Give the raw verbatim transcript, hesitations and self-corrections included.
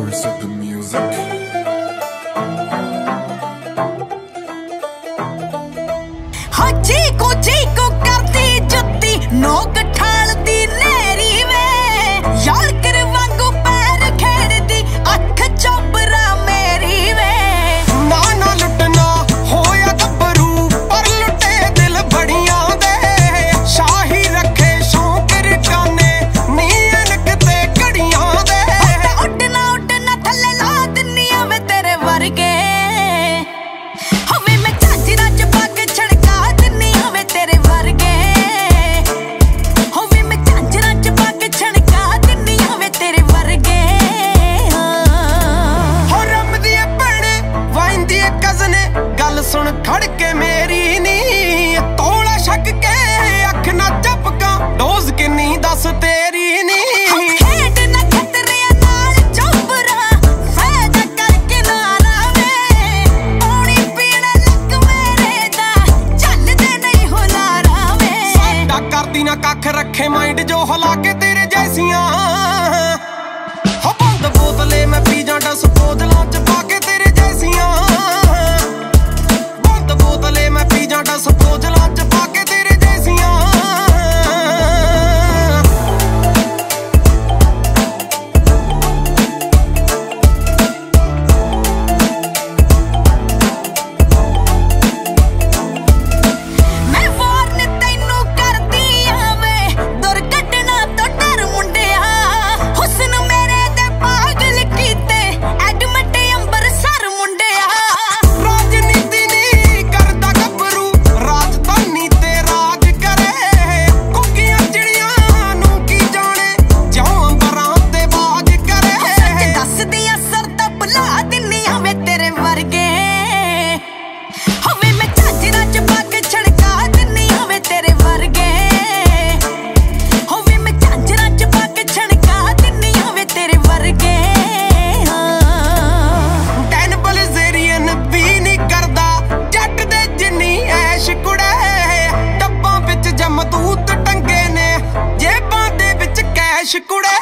Set the music. हाँ चीकू चीकू करती जुत्ती नोक ठालती नेरी वे यार कर वांगू पैर खेड़दी अख चोबरा मेरी वे ना ना लुटना होया गब्बरू पर लुटे दिल बड़ियां दे शाही रखे शौक रिटाने नीयन किते घड़ियां दे उड़ना उड़ना थल्ले ला दिन्नियां वे तेरे वर्गे हवे मैं झांजरा च पग छड़का दिन्नियां वे तेरे वर्गे हवे मैं झांजरा च पग छड़का दिन्नियां वे तेरे वर्गे हो रमदी ए भैणे वाइंदी ए कज़ने गल सुन खड़ के मेरी नी तोला छक के अख ना झपका डोज किन्नी दस तेरी नी खेड ना खतरिया नाल चोबरा फैदा करके ना रावे पानी पीने लग मेरे दा चलदे नहीं हुलारा वे साडा करदी ना कख रखे माइंड जो हला के तेरे जैसियां हो बंद बोतले मैं पी जा डस बोतलां च पा के तेरे जैसियां बंद बोतले मैं पी जा डस बोतलां च पा के तेरे जैसियां मैं वार्न तैनू करदी आवे दुर्घटना तो डर मुंडिया हुस्न मेरे दे पागल कीते एडमिट अंबरसर मुंडिया राजनीति नी करदा गब्बरू राजधानी ते राज करे कुकियां चिड़ियां नू की जाने ज्यों अंबरां ते बाज करे सच दस दियां सरदा बुला दिन्नियां वे तेरे वर्गे हवे मैं झांजरा च पग छड़का दिन्नियां वे तेरे वर्गे हवे मैं झांजरा च पग छड़का दिन्नियां वे तेरे वर्गे टैन बलजेरियन भी नी करदा जट दे जिन्नी ऐश कुड़े डब्बां विच जमदूत टंगे ने जेबां दे विच कैश कुड़े